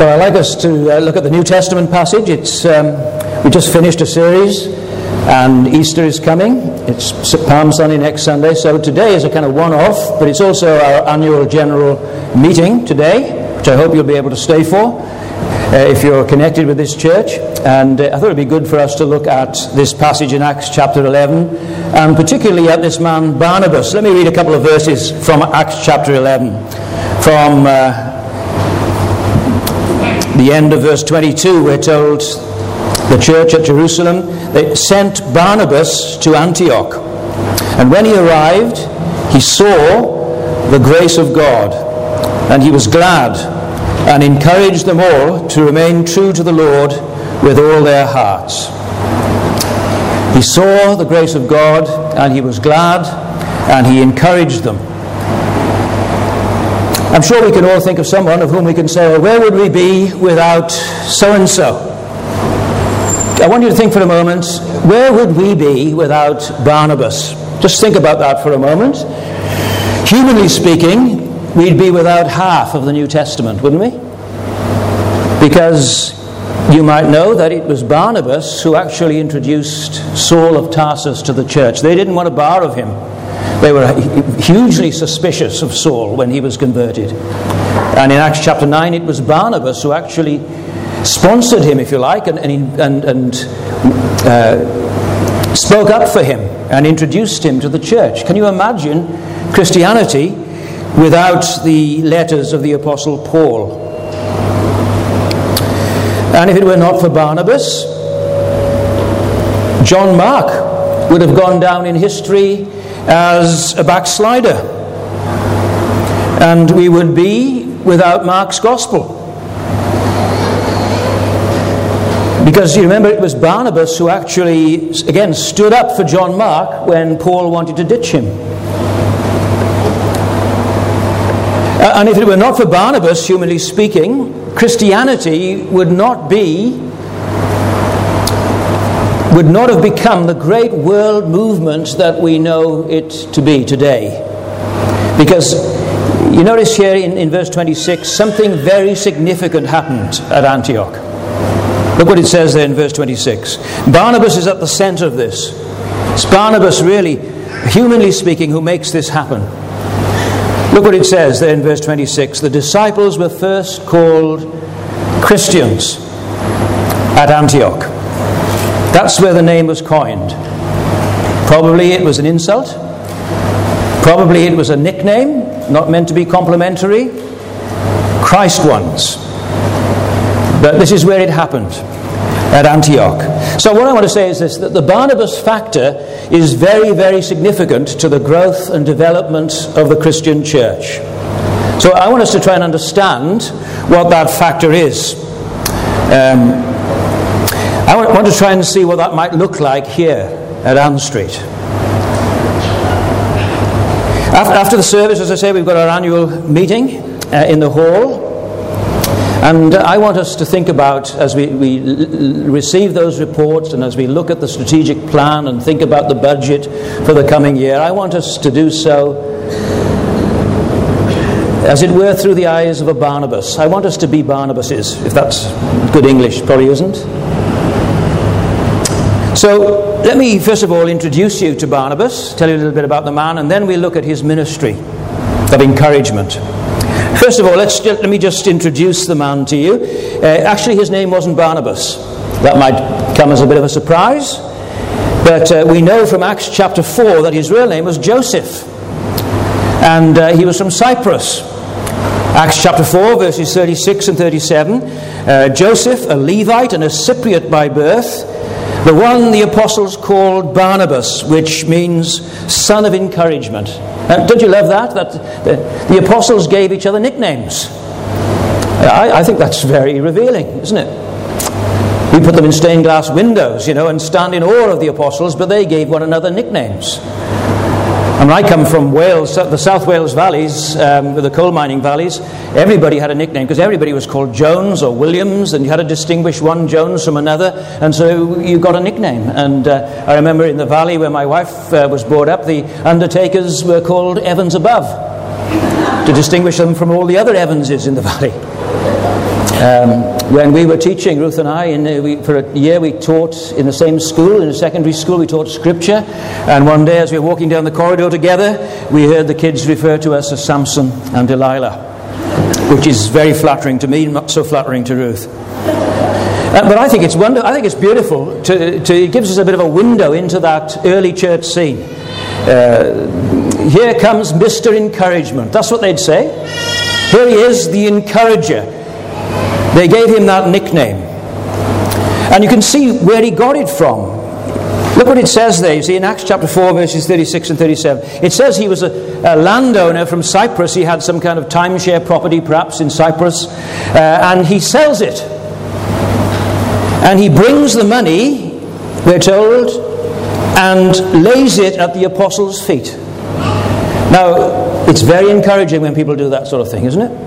Well, I'd like us to look at the New Testament passage. We just finished a series, and Easter is coming. It's Palm Sunday next Sunday, so today is a kind of one-off, but it's also our annual general meeting today, which I hope you'll be able to stay for if you're connected with this church. And I thought it'd be good for us to look at this passage in Acts chapter 11, and particularly at this man Barnabas. Let me read a couple of verses from Acts chapter 11, from the end of verse 22. We're told the church at Jerusalem, they sent Barnabas to Antioch. And when he arrived, he saw the grace of God, and he was glad and encouraged them all to remain true to the Lord with all their hearts. He saw the grace of God, and he was glad, and he encouraged them. I'm sure we can all think of someone of whom we can say, well, where would we be without so-and-so? I want you to think for a moment, where would we be without Barnabas? Just think about that for a moment. Humanly speaking, we'd be without half of the New Testament, wouldn't we? Because you might know that it was Barnabas who actually introduced Saul of Tarsus to the church. They didn't want a bar of him. They were hugely suspicious of Saul when he was converted. And in Acts chapter 9, it was Barnabas who actually sponsored him, if you like, and spoke up for him and introduced him to the church. Can you imagine Christianity without the letters of the Apostle Paul? And if it were not for Barnabas, John Mark would have gone down in history as a backslider, and we would be without Mark's gospel. Because you remember, it was Barnabas who actually, again, stood up for John Mark when Paul wanted to ditch him. And if it were not for Barnabas, humanly speaking, Christianity would not have become the great world movement that we know it to be today. Because you notice here in verse 26, something very significant happened at Antioch. Look what it says there in verse 26. Barnabas is at the center of this. It's Barnabas, really, humanly speaking, who makes this happen. Look what it says there in verse 26. The disciples were first called Christians at Antioch. That's where the name was coined. Probably it was an insult. Probably it was a nickname, not meant to be complimentary. Christ ones. But this is where it happened, at Antioch. So what I want to say is this, that the Barnabas factor is very, very significant to the growth and development of the Christian church. So I want us to try and understand what that factor is. I want to try and see what that might look like here at Ann Street. After the service, as I say, we've got our annual meeting in the hall. And I want us to think about, as we receive those reports and as we look at the strategic plan and think about the budget for the coming year, I want us to do so, as it were, through the eyes of a Barnabas. I want us to be Barnabases, if that's good English. Probably isn't. So let me first of all introduce you to Barnabas, tell you a little bit about the man, and then we'll look at his ministry of encouragement. First of all, let me just introduce the man to you. Actually, his name wasn't Barnabas. That might come as a bit of a surprise. But we know from Acts chapter 4 that his real name was Joseph. And he was from Cyprus. Acts chapter 4, verses 36 and 37. Joseph, a Levite and a Cypriot by birth, the one the apostles called Barnabas, which means son of encouragement. Don't you love that? That the apostles gave each other nicknames. I think that's very revealing, isn't it? We put them in stained glass windows, and stand in awe of the apostles, but they gave one another nicknames. And I come from Wales, the South Wales valleys, the coal mining valleys. Everybody had a nickname because everybody was called Jones or Williams, and you had to distinguish one Jones from another, and so you got a nickname. And I remember in the valley where my wife was brought up, the undertakers were called Evans Above to distinguish them from all the other Evanses in the valley. When we were teaching, Ruth and I, for a year we taught in the same school, in a secondary school, we taught Scripture. And one day as we were walking down the corridor together, we heard the kids refer to us as Samson and Delilah, which is very flattering to me, not so flattering to Ruth. But I think it's wonderful. I think it's beautiful. It gives us a bit of a window into that early church scene. Here comes Mr. Encouragement. That's what they'd say. Here he is, the encourager. They gave him that nickname. And you can see where he got it from. Look what it says there. You see in Acts chapter 4, verses 36 and 37. It says he was a landowner from Cyprus. He had some kind of timeshare property, perhaps, in Cyprus. And he sells it. And he brings the money, we're told, and lays it at the apostles' feet. Now, it's very encouraging when people do that sort of thing, isn't it?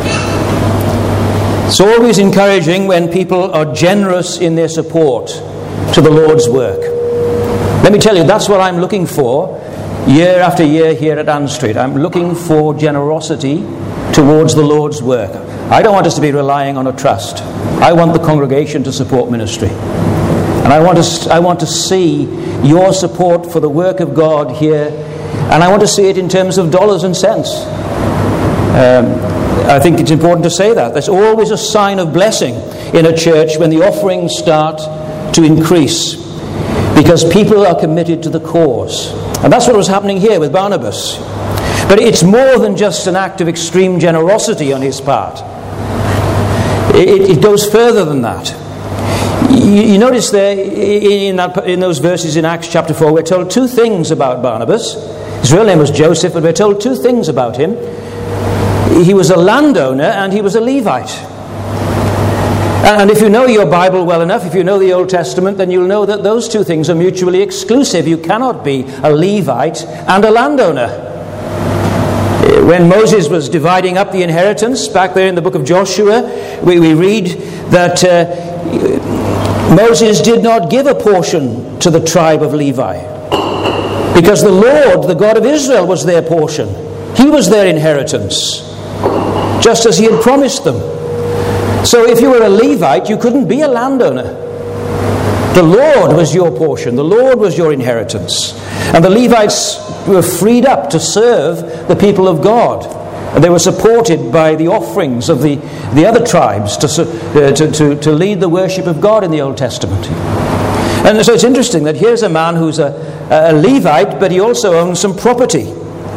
It's always encouraging when people are generous in their support to the Lord's work. Let me tell you, that's what I'm looking for year after year here at Ann Street. I'm looking for generosity towards the Lord's work. I don't want us to be relying on a trust. I want the congregation to support ministry. And I want to see your support for the work of God here. And I want to see it in terms of dollars and cents. I think it's important to say that. There's always a sign of blessing in a church when the offerings start to increase, because people are committed to the cause. And that's what was happening here with Barnabas. But it's more than just an act of extreme generosity on his part. It goes further than that. You notice there in those verses in Acts chapter 4, we're told two things about Barnabas. His real name was Joseph, but we're told two things about him. He was a landowner and he was a Levite. And if you know your Bible well enough, if you know the Old Testament, then you'll know that those two things are mutually exclusive. You cannot be a Levite and a landowner. When Moses was dividing up the inheritance, back there in the book of Joshua, we read that Moses did not give a portion to the tribe of Levi, because the Lord, the God of Israel, was their portion. He was their inheritance, just as he had promised them. So if you were a Levite, you couldn't be a landowner. The Lord was your portion. The Lord was your inheritance. And the Levites were freed up to serve the people of God. And they were supported by the offerings of the other tribes to lead the worship of God in the Old Testament. And so it's interesting that here's a man who's a Levite, but he also owns some property.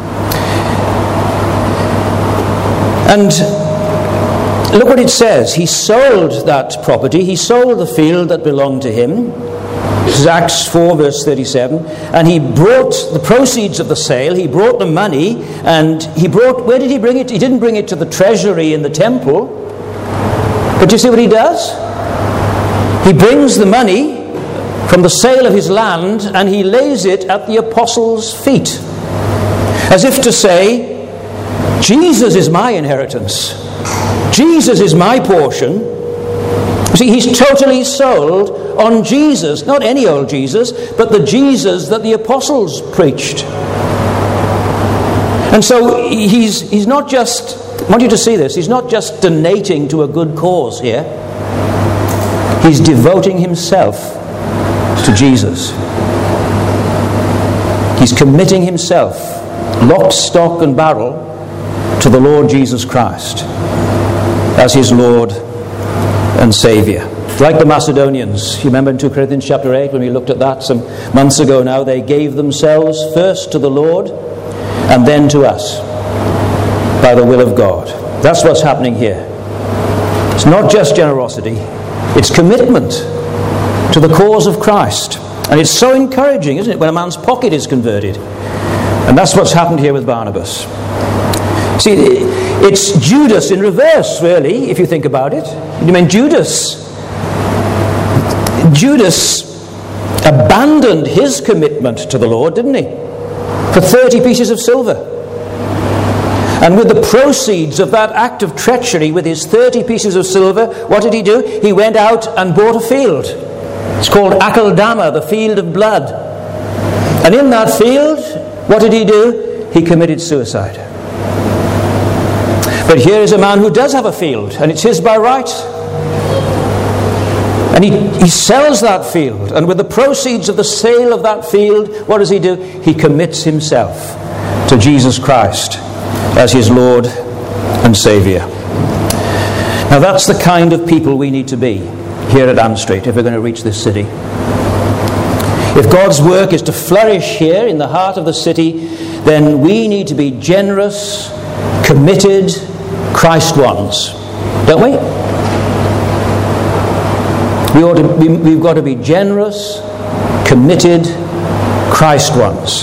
And look what it says. He sold that property. He sold the field that belonged to him. This is Acts 4 verse 37. And he brought the proceeds of the sale. He brought the money. And where did he bring it? He didn't bring it to the treasury in the temple. But you see what he does? He brings the money from the sale of his land and he lays it at the apostles' feet. As if to say, Jesus is my inheritance. Jesus is my portion. You see, he's totally sold on Jesus. Not any old Jesus, but the Jesus that the apostles preached. And so he's not just, I want you to see this, he's not just donating to a good cause here. He's devoting himself to Jesus. He's committing himself, lock, stock and barrel, to the Lord Jesus Christ as his Lord and Saviour. Like the Macedonians, you remember in 2 Corinthians chapter 8 when we looked at that some months ago now, they gave themselves first to the Lord and then to us by the will of God. That's what's happening here. It's not just generosity, it's commitment to the cause of Christ. And it's so encouraging, isn't it, when a man's pocket is converted. And that's what's happened here with Barnabas. See, it's Judas in reverse, really, if you think about it. You mean Judas abandoned his commitment to the Lord, didn't he? For 30 pieces of silver. And with the proceeds of that act of treachery, with his 30 pieces of silver, what did he do? He went out and bought a field. It's called Akeldama, the field of blood. And in that field, what did he do? He committed suicide. But here is a man who does have a field, and it's his by right. And he sells that field, and with the proceeds of the sale of that field, what does he do? He commits himself to Jesus Christ as his Lord and Saviour. Now that's the kind of people we need to be here at Ann Street if we're going to reach this city. If God's work is to flourish here in the heart of the city, then we need to be generous, committed Christ ones, don't we? We've got to be generous, committed Christ ones.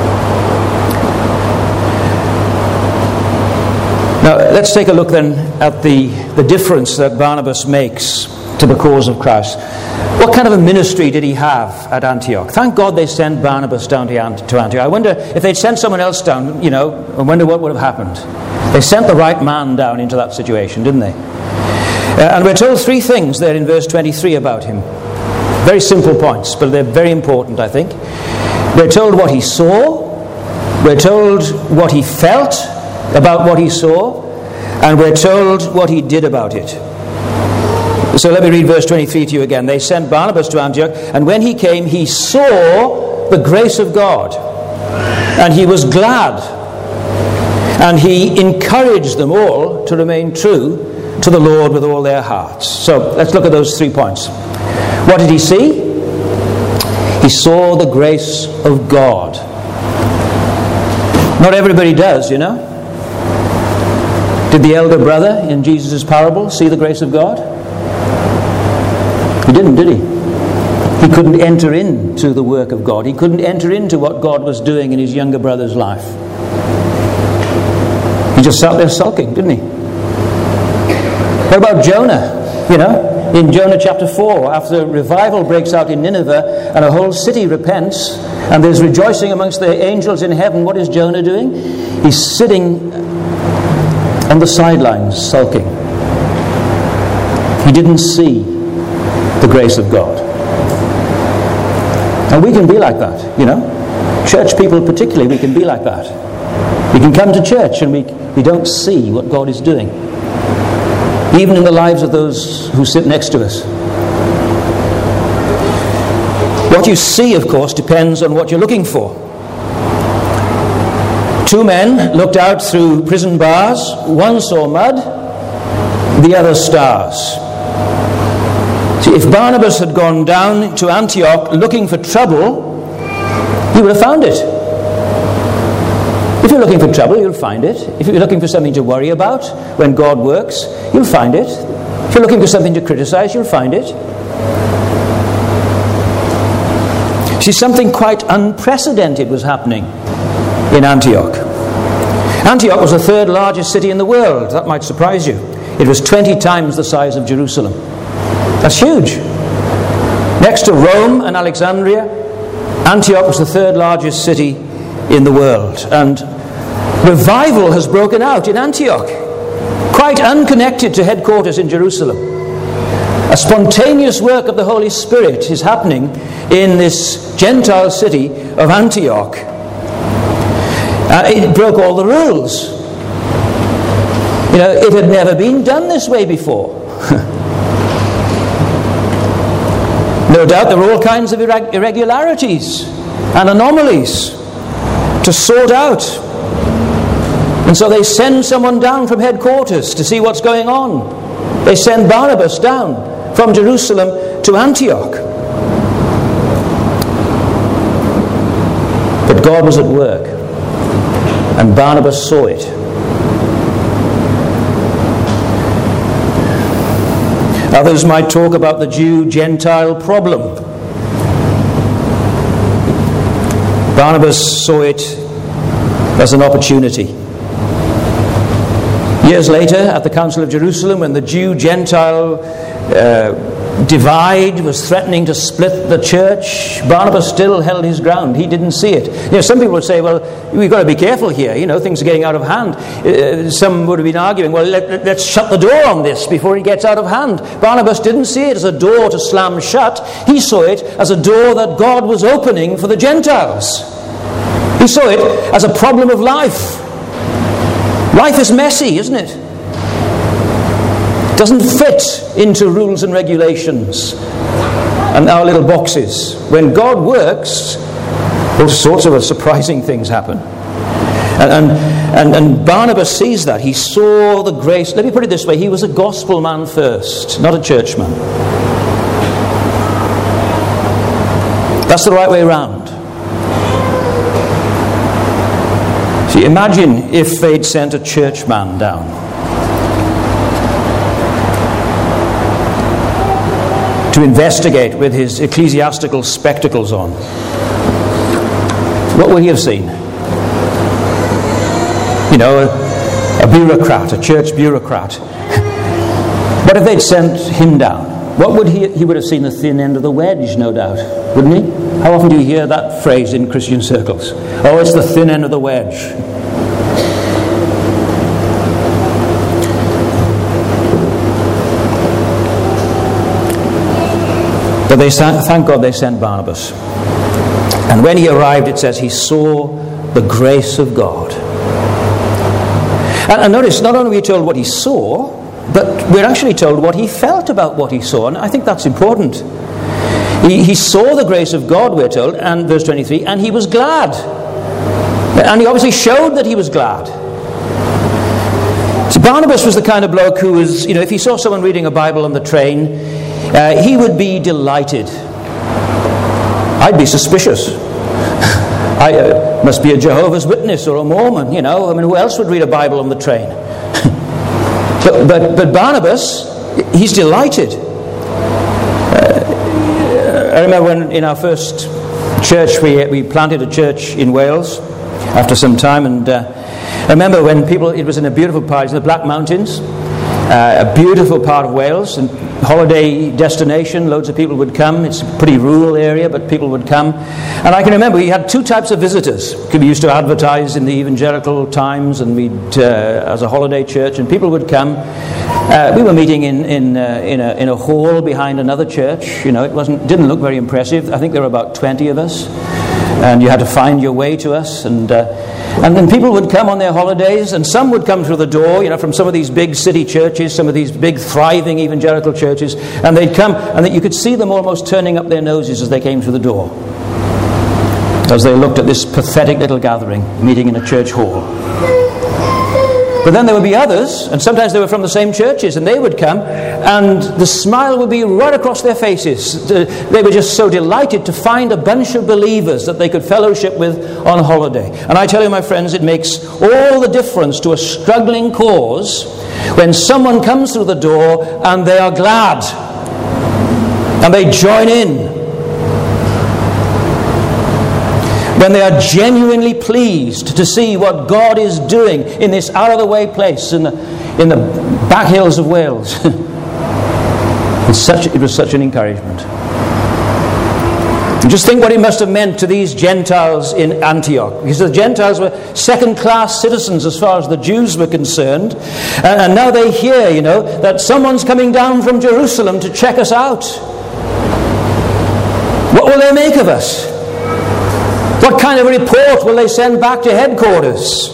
Now let's take a look then at the difference that Barnabas makes to the cause of Christ. What kind of a ministry did he have at Antioch? Thank God they sent Barnabas down to Antioch. I wonder if they'd sent someone else down, I wonder what would have happened. They sent the right man down into that situation, didn't they? And we're told three things there in verse 23 about him. Very simple points, but they're very important, I think. We're told what he saw, we're told what he felt about what he saw, and we're told what he did about it. So let me read verse 23 to you again. They sent Barnabas to Antioch, and when he came, he saw the grace of God, and he was glad, and he encouraged them all to remain true to the Lord with all their hearts. So let's look at those 3 points. What did he see? He saw the grace of God. Not everybody does, Did the elder brother in Jesus' parable see the grace of God? He didn't, did he? He couldn't enter into the work of God. He couldn't enter into what God was doing in his younger brother's life. He just sat there sulking, didn't he? What about Jonah? In Jonah chapter 4, after revival breaks out in Nineveh and a whole city repents and there's rejoicing amongst the angels in heaven, what is Jonah doing? He's sitting on the sidelines sulking. He didn't see the grace of God. And we can be like that, Church people particularly, we can be like that. We can come to church and we don't see what God is doing, even in the lives of those who sit next to us. What you see, of course, depends on what you're looking for. 2 men looked out through prison bars. One saw mud, the other stars. See, if Barnabas had gone down to Antioch looking for trouble, he would have found it. If you're looking for trouble, you'll find it. If you're looking for something to worry about when God works, you'll find it. If you're looking for something to criticize, you'll find it. See, something quite unprecedented was happening in Antioch. Antioch was the 3rd largest city in the world. That might surprise you. It was 20 times the size of Jerusalem. That's huge. Next to Rome and Alexandria, Antioch was the 3rd largest city in the world. And revival has broken out in Antioch, quite unconnected to headquarters in Jerusalem. A spontaneous work of the Holy Spirit is happening in this Gentile city of Antioch. It broke all the rules. It had never been done this way before. No doubt there were all kinds of irregularities and anomalies to sort out. And so they send someone down from headquarters to see what's going on. They send Barnabas down from Jerusalem to Antioch. But God was at work, and Barnabas saw it. Others might talk about the Jew-Gentile problem. Barnabas saw it as an opportunity. Years later, at the Council of Jerusalem, when the Jew-Gentile divide was threatening to split the church, Barnabas still held his ground. He didn't see it. Some people would say, well, we've got to be careful here. Things are getting out of hand. Some would have been arguing, well, let's shut the door on this before it gets out of hand. Barnabas didn't see it as a door to slam shut. He saw it as a door that God was opening for the Gentiles. He saw it as a problem of life. Life is messy, isn't it? doesn't fit into rules and regulations and our little boxes. When God works, all sorts of surprising things happen. And Barnabas sees that. He saw the grace. Let me put it this way. He was a gospel man first, not a churchman. That's the right way around. See, imagine if they'd sent a churchman down. To investigate with his ecclesiastical spectacles on. What would he have seen? You know, a bureaucrat, a church bureaucrat. What if they'd sent him down? What would he would have seen the thin end of the wedge, no doubt, wouldn't he? How often do you hear that phrase in Christian circles? Oh, it's the thin end of the wedge. But thank God they sent Barnabas. And when he arrived, it says he saw the grace of God. And notice, not only are we told what he saw, but we're actually told what he felt about what he saw. And I think that's important. He saw the grace of God, we're told, and verse 23, and he was glad. And he obviously showed that he was glad. So Barnabas was the kind of bloke who was, you know, if he saw someone reading a Bible on the train, he would be delighted. I'd be suspicious. I must be a Jehovah's Witness or a Mormon, you know. I mean, who else would read a Bible on the train? but Barnabas, he's delighted. I remember when in our first church, we planted a church in Wales after some time, and I remember when it was in a beautiful part, in the Black Mountains, a beautiful part of Wales, and holiday destination, loads of people would come. It's a pretty rural area, but people would come. And I can remember we had two types of visitors. We used to advertise in the Evangelical Times, and we'd as a holiday church, and people would come. We were meeting in a hall behind another church. You know, didn't look very impressive. I think there were about 20 of us, and you had to find your way to us. And then people would come on their holidays, and some would come through the door, you know, from some of these big city churches, some of these big thriving evangelical churches, and they'd come, and you could see them almost turning up their noses as they came through the door, as they looked at this pathetic little gathering, meeting in a church hall. But then there would be others, and sometimes they were from the same churches, and they would come, and the smile would be right across their faces. They were just so delighted to find a bunch of believers that they could fellowship with on holiday. And I tell you, my friends, it makes all the difference to a struggling cause when someone comes through the door and they are glad, and they join in. When they are genuinely pleased to see what God is doing in this out-of-the-way place in the back hills of Wales. It was such an encouragement. And just think what it must have meant to these Gentiles in Antioch. Because the Gentiles were second-class citizens as far as the Jews were concerned. And now they hear, you know, that someone's coming down from Jerusalem to check us out. What will they make of us? What kind of report will they send back to headquarters?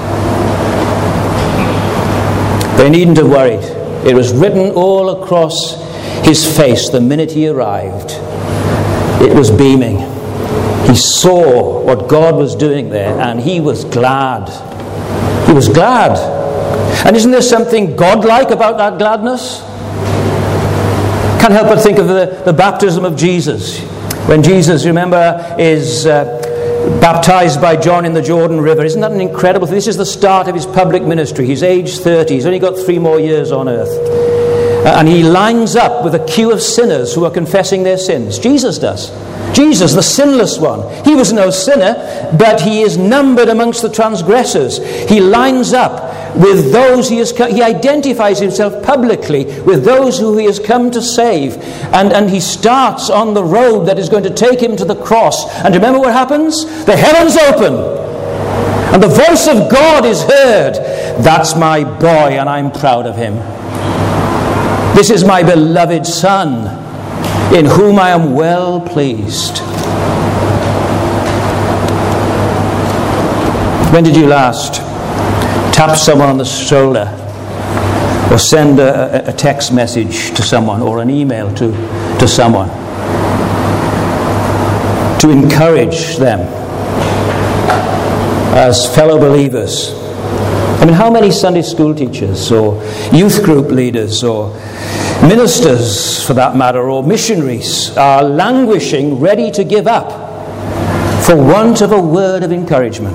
They needn't have worried. It was written all across his face the minute he arrived. It was beaming. He saw what God was doing there, and he was glad. He was glad. And isn't there something godlike about that gladness? Can't help but think of the baptism of Jesus. When Jesus, remember, is baptized by John in the Jordan River. Isn't that an incredible thing? This is the start of his public ministry. He's age 30. He's only got 3 more years on earth. And he lines up with a queue of sinners who are confessing their sins. Jesus does. Jesus, the sinless one. He was no sinner, but he is numbered amongst the transgressors. He lines up with those he identifies himself publicly with those who he has come to save. And he starts on the road that is going to take him to the cross. And remember what happens? The heavens open. And the voice of God is heard. That's my boy, and I'm proud of him. This is my beloved Son, in whom I am well pleased. When did you last tap someone on the shoulder or send a text message to someone or an email to someone to encourage them as fellow believers. I mean, how many Sunday school teachers or youth group leaders or ministers, for that matter, or missionaries are languishing, ready to give up for want of a word of encouragement?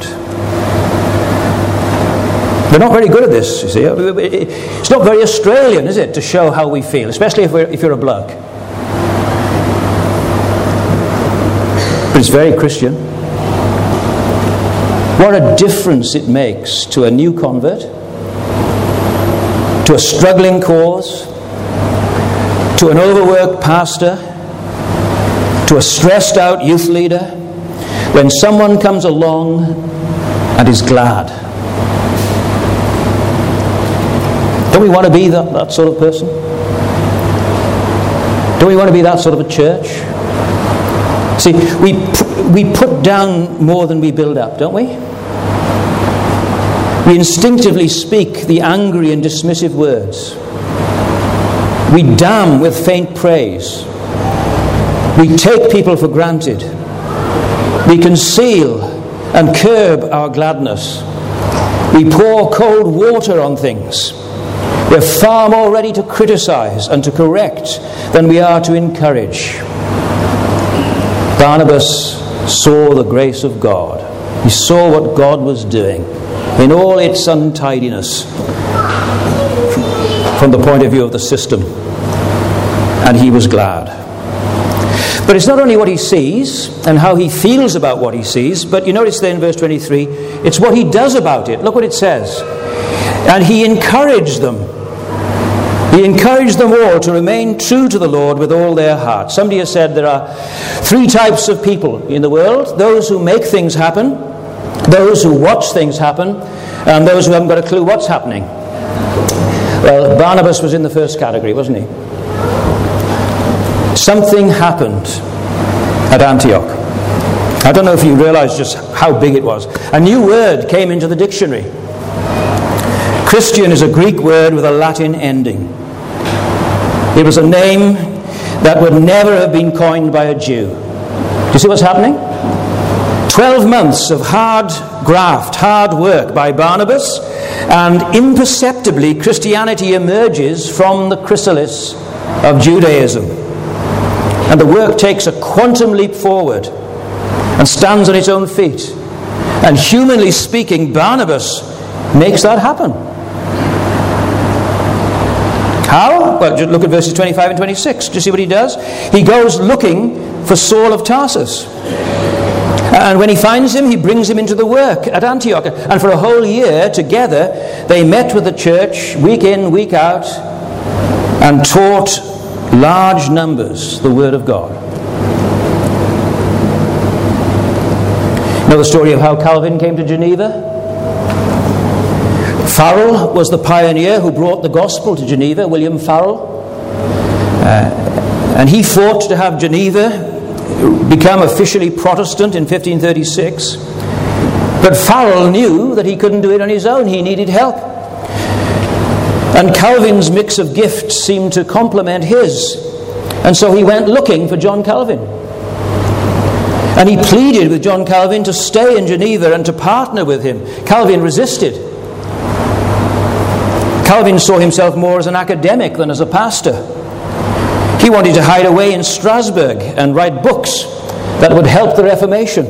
We're not very good at this, you see. It's not very Australian, is it, to show how we feel, especially if you're a bloke. But it's very Christian. What a difference it makes to a new convert, to a struggling cause, to an overworked pastor, to a stressed out youth leader, when someone comes along and is glad. Don't we want to be that sort of person? Don't we want to be that sort of a church? See, we put down more than we build up, don't we? We instinctively speak the angry and dismissive words. We damn with faint praise. We take people for granted. We conceal and curb our gladness. We pour cold water on things. We're far more ready to criticize and to correct than we are to encourage. Barnabas saw the grace of God. He saw what God was doing in all its untidiness from the point of view of the system. And he was glad. But it's not only what he sees and how he feels about what he sees, but you notice there in verse 23, it's what he does about it. Look what it says. And he encouraged them. He encouraged them all to remain true to the Lord with all their heart. Somebody has said there are three types of people in the world: those who make things happen, those who watch things happen, and those who haven't got a clue what's happening. Well, Barnabas was in the first category, wasn't he? Something happened at Antioch. I don't know if you realize just how big it was. A new word came into the dictionary. Christian is a Greek word with a Latin ending. It was a name that would never have been coined by a Jew. Do you see what's happening? 12 months of hard graft, hard work by Barnabas, and imperceptibly Christianity emerges from the chrysalis of Judaism. And the work takes a quantum leap forward and stands on its own feet. And humanly speaking, Barnabas makes that happen. How? Well, just look at verses 25 and 26. Do you see what he does? He goes looking for Saul of Tarsus. And when he finds him, he brings him into the work at Antioch. And for a whole year together, they met with the church week in, week out, and taught large numbers the Word of God. You know the story of how Calvin came to Geneva? Farel was the pioneer who brought the gospel to Geneva, William Farel. And he fought to have Geneva become officially Protestant in 1536. But Farel knew that he couldn't do it on his own. He needed help. And Calvin's mix of gifts seemed to complement his. And so he went looking for John Calvin. And he pleaded with John Calvin to stay in Geneva and to partner with him. Calvin resisted. Calvin saw himself more as an academic than as a pastor. He wanted to hide away in Strasbourg and write books that would help the Reformation.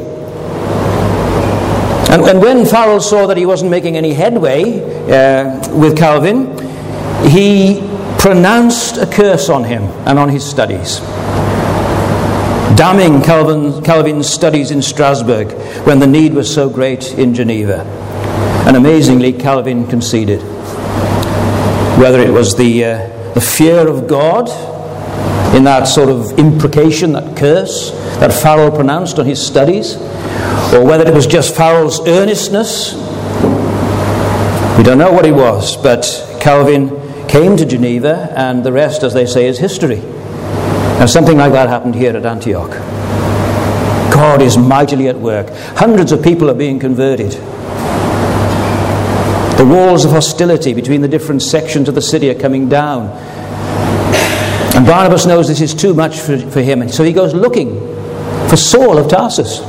And when Farel saw that he wasn't making any headway with Calvin, he pronounced a curse on him and on his studies, damning Calvin's studies in Strasbourg when the need was so great in Geneva. And amazingly, Calvin conceded. Whether it was the fear of God in that sort of imprecation, that curse that Farel pronounced on his studies, or whether it was just Farel's earnestness, we don't know what it was, but Calvin came to Geneva, and the rest, as they say, is history. And something like that happened here at Antioch. God is mightily at work. Hundreds of people are being converted. The walls of hostility between the different sections of the city are coming down. And Barnabas knows this is too much for him, and so he goes looking for Saul of Tarsus.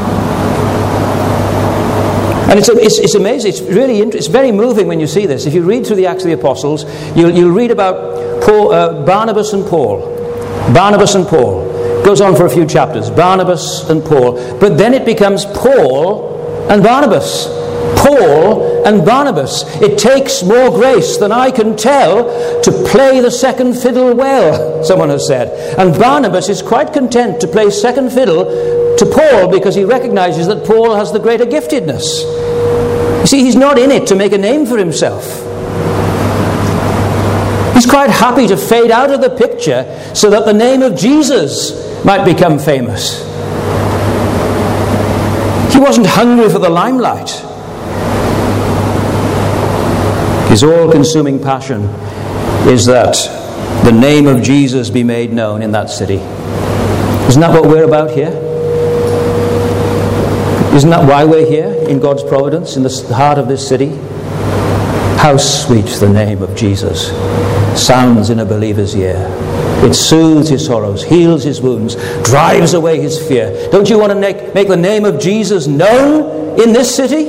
And it's amazing. It's really it's very moving when you see this. If you read through the Acts of the Apostles, you'll read about Barnabas and Paul. Barnabas and Paul. Goes on for a few chapters. Barnabas and Paul. But then it becomes Paul and Barnabas. Paul and Barnabas. It takes more grace than I can tell to play the second fiddle well, someone has said. And Barnabas is quite content to play second fiddle to Paul because he recognizes that Paul has the greater giftedness. You see, he's not in it to make a name for himself. He's quite happy to fade out of the picture so that the name of Jesus might become famous. He wasn't hungry for the limelight. His all-consuming passion is that the name of Jesus be made known in that city. Isn't that what we're about here? Isn't that why we're here in God's providence, in the heart of this city? How sweet the name of Jesus sounds in a believer's ear. It soothes his sorrows, heals his wounds, drives away his fear. Don't you want to make the name of Jesus known in this city?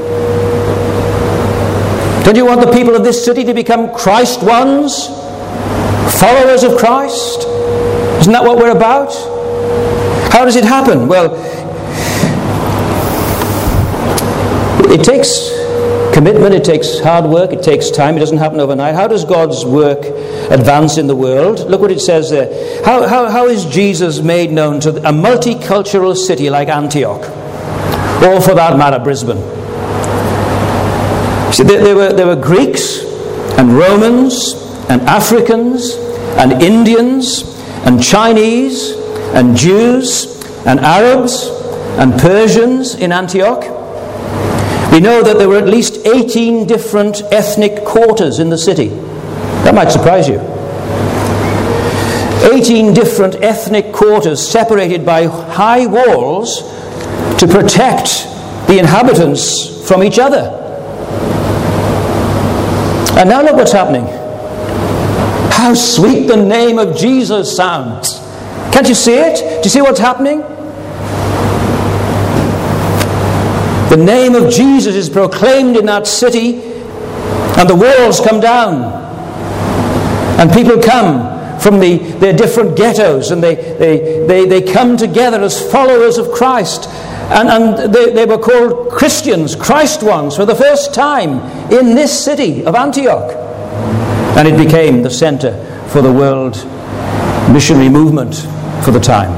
Don't you want the people of this city to become Christ ones? Followers of Christ? Isn't that what we're about? How does it happen? Well, it takes commitment, it takes hard work, it takes time, it doesn't happen overnight. How does God's work advance in the world? Look what it says there. How is Jesus made known to a multicultural city like Antioch? Or for that matter, Brisbane? See, there were Greeks and Romans and Africans and Indians and Chinese and Jews and Arabs and Persians in Antioch. We know that there were at least 18 different ethnic quarters in the city. That might surprise you. 18 different ethnic quarters separated by high walls to protect the inhabitants from each other. And now look what's happening. How sweet the name of Jesus sounds. Can't you see it? Do you see what's happening? The name of Jesus is proclaimed in that city, and the walls come down. And people come from their different ghettos, and they come together as followers of Christ. And they were called Christians, Christ ones, for the first time in this city of Antioch. And it became the center for the world missionary movement for the time.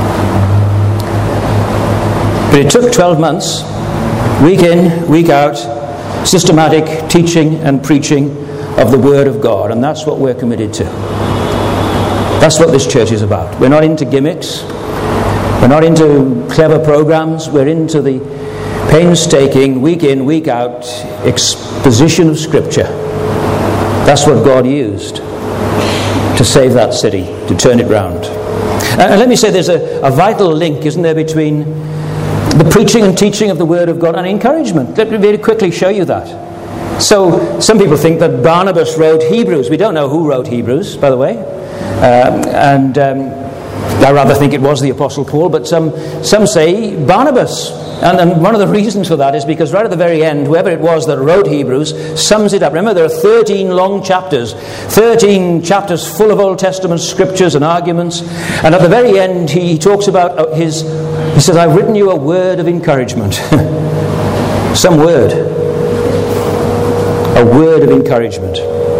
But it took 12 months, week in, week out, systematic teaching and preaching of the Word of God. And that's what we're committed to. That's what this church is about. We're not into gimmicks. We're not into clever programs. We're into the painstaking, week in, week out exposition of Scripture. That's what God used to save that city, to turn it round. And let me say there's a vital link, isn't there, between the preaching and teaching of the Word of God and encouragement. Let me very quickly show you that. So, some people think that Barnabas wrote Hebrews. We don't know who wrote Hebrews, by the way. I rather think it was the Apostle Paul, but some say Barnabas. And one of the reasons for that is because right at the very end, whoever it was that wrote Hebrews sums it up. Remember, there are 13 long chapters, 13 chapters full of Old Testament scriptures and arguments. And at the very end, he talks about he says, I've written you a word of encouragement. Some word. A word of encouragement.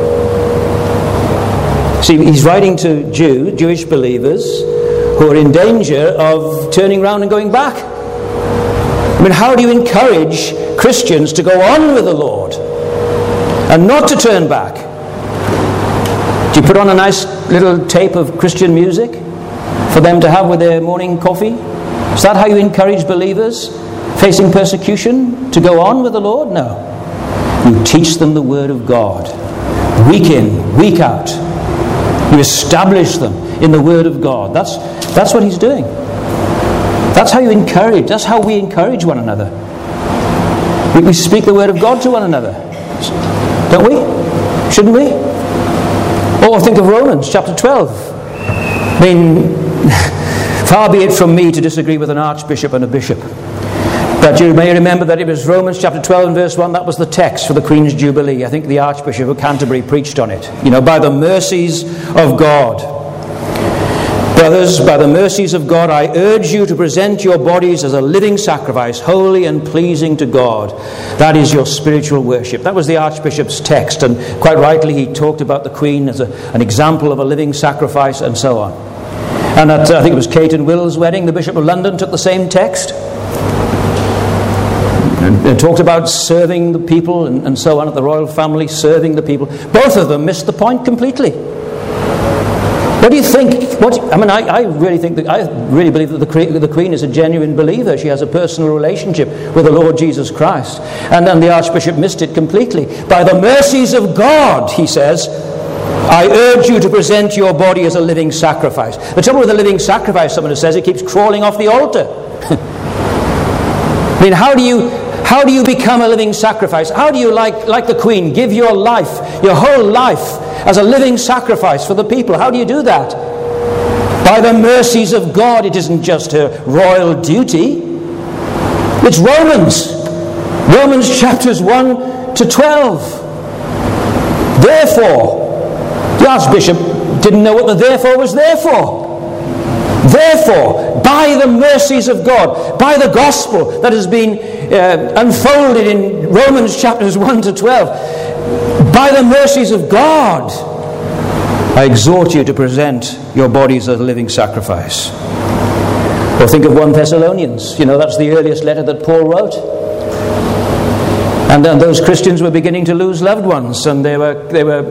See, he's writing to Jewish believers who are in danger of turning around and going back. I mean, how do you encourage Christians to go on with the Lord and not to turn back? Do you put on a nice little tape of Christian music for them to have with their morning coffee? Is that how you encourage believers facing persecution to go on with the Lord? No. You teach them the Word of God, week in, week out. You establish them in the Word of God. That's what he's doing. That's how you encourage. That's how we encourage one another. We speak the Word of God to one another. Don't we? Shouldn't we? Or think of Romans chapter 12. I mean, far be it from me to disagree with an archbishop and a bishop. But you may remember that it was Romans chapter 12 and verse 1, that was the text for the Queen's Jubilee. I think the Archbishop of Canterbury preached on it. By the mercies of God. Brothers, by the mercies of God, I urge you to present your bodies as a living sacrifice, holy and pleasing to God. That is your spiritual worship. That was the Archbishop's text, and quite rightly he talked about the Queen as an example of a living sacrifice and so on. And at, I think it was Kate and Will's wedding, the Bishop of London took the same text and talked about serving the people and so on, at the royal family, serving the people. Both of them missed the point completely. What do you think? I really believe that the Queen is a genuine believer. She has a personal relationship with the Lord Jesus Christ. And then the Archbishop missed it completely. By the mercies of God, he says, I urge you to present your body as a living sacrifice. The trouble with a living sacrifice, someone says, it keeps crawling off the altar. I mean, how do you become a living sacrifice? How do you, like the Queen, give your life, your whole life, as a living sacrifice for the people? How do you do that? By the mercies of God. It isn't just her royal duty. It's Romans chapters 1 to 12. Therefore, the Archbishop didn't know what the therefore was there for. Therefore, by the mercies of God, by the gospel that has been unfolded in Romans chapters 1 to 12, by the mercies of God, I exhort you to present your bodies as a living sacrifice. Or think of 1 Thessalonians. That's the earliest letter that Paul wrote. And then those Christians were beginning to lose loved ones, and they were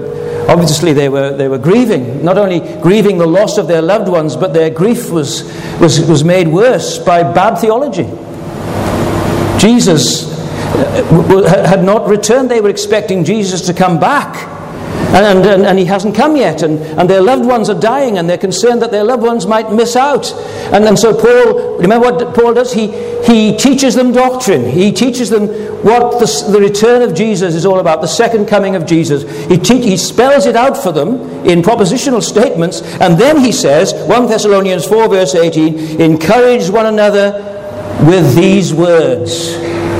grieving, not only grieving the loss of their loved ones, but their grief was made worse by bad theology. Jesus had not returned. They were expecting Jesus to come back, and he hasn't come yet, and their loved ones are dying, and they're concerned that their loved ones might miss out. And so Paul, remember what Paul does? He teaches them doctrine. He teaches them what the return of Jesus is all about, the second coming of Jesus. He spells it out for them in propositional statements, and then he says, 1 Thessalonians 4 verse 18, encourage one another with these words.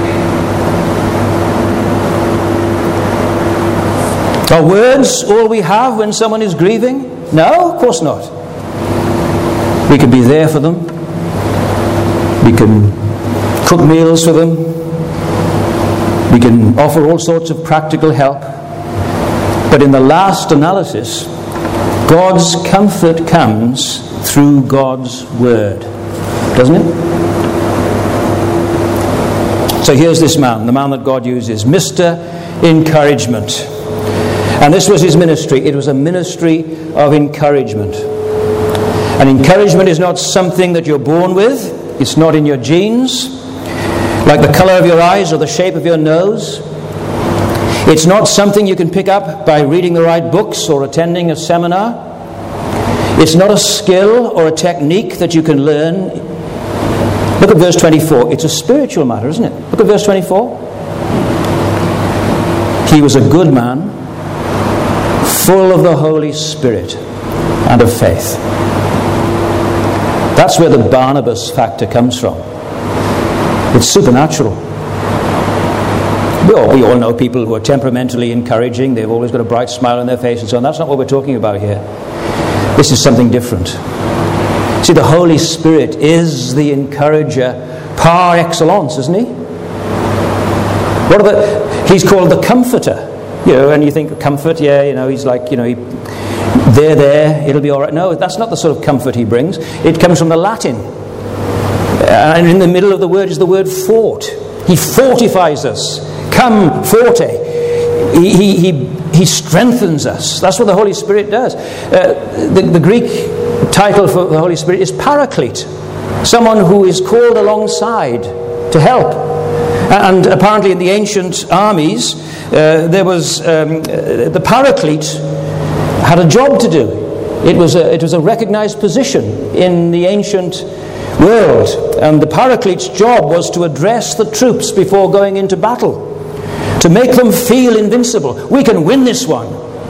Are words all we have when someone is grieving? No, of course not. We can be there for them. We can cook meals for them. We can offer all sorts of practical help. But in the last analysis, God's comfort comes through God's word. Doesn't it? So here's this man, the man that God uses, Mr. Encouragement. And this was his ministry. It was a ministry of encouragement. And encouragement is not something that you're born with. It's not in your genes, like the color of your eyes or the shape of your nose. It's not something you can pick up by reading the right books or attending a seminar. It's not a skill or a technique that you can learn. Look at verse 24. It's a spiritual matter, isn't it? Look at verse 24. He was a good man, full of the Holy Spirit and of faith. That's where the Barnabas factor comes from. It's supernatural. We all know people who are temperamentally encouraging. They've always got a bright smile on their face and so on. That's not what we're talking about here. This is something different. See, the Holy Spirit is the encourager par excellence, isn't he? He's called the Comforter. And you think comfort, he's like, there, it'll be all right. No, that's not the sort of comfort he brings. It comes from the Latin. And in the middle of the word is the word fort. He fortifies us. Come, forte. He strengthens us. That's what the Holy Spirit does. The Greek title for the Holy Spirit is Paraclete. Someone who is called alongside to help. And apparently in the ancient armies, there was the Paraclete had a job to do. It was a recognized position in the ancient world, and the Paraclete's job was to address the troops before going into battle. to make them feel invincible. We can win this one.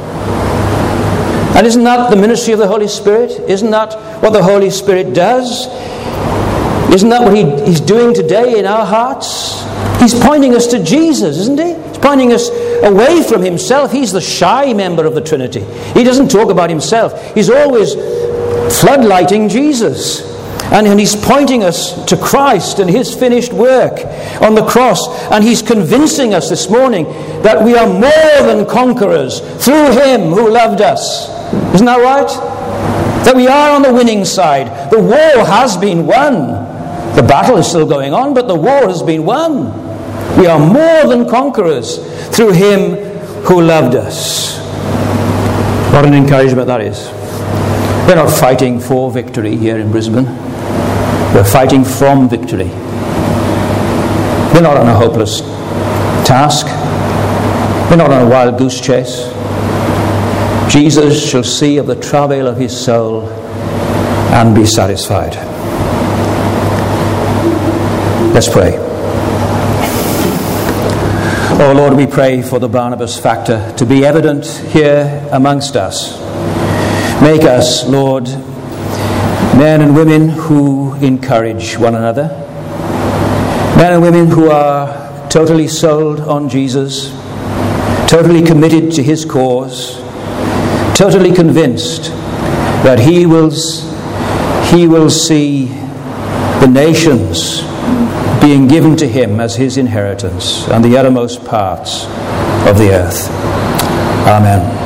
And isn't that the ministry of the Holy Spirit? Isn't that what the Holy Spirit does? Isn't that what He's doing today in our hearts? He's pointing us to Jesus, isn't He? He's pointing us away from Himself. He's the shy member of the Trinity. He doesn't talk about Himself. He's always floodlighting Jesus. And He's pointing us to Christ and His finished work on the cross. And He's convincing us this morning that we are more than conquerors through Him who loved us. Isn't that right? That we are on the winning side. The war has been won. The battle is still going on, but the war has been won. We are more than conquerors through Him who loved us. What an encouragement that is. We're not fighting for victory here in Brisbane. We're fighting from victory. We're not on a hopeless task. We're not on a wild goose chase. Jesus shall see of the travail of His soul and be satisfied. Let's pray. Oh Lord, we pray for the Barnabas factor to be evident here amongst us. Make us, Lord, men and women who encourage one another. Men and women who are totally sold on Jesus, totally committed to His cause, totally convinced that He will see the nations being given to Him as His inheritance and the uttermost parts of the earth. Amen.